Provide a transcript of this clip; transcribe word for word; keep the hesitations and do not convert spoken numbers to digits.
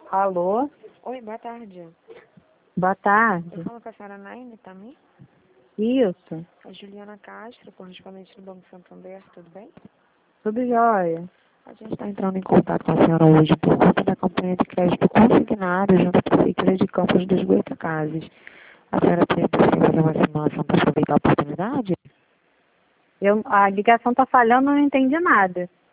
Alô? Oi, boa tarde. Boa tarde. Eu falo com a senhora Naine também. Isso. A Juliana Castro, correspondente do Banco Santander, tudo bem? Tudo jóia. A gente está entrando em contato com a senhora hoje por conta da campanha de crédito consignado junto à Prefeitura de Campos dos Goytacazes. A senhora teria possível fazer uma simulação para aproveitar a oportunidade? Eu, a ligação tá falhando, eu não entendi nada.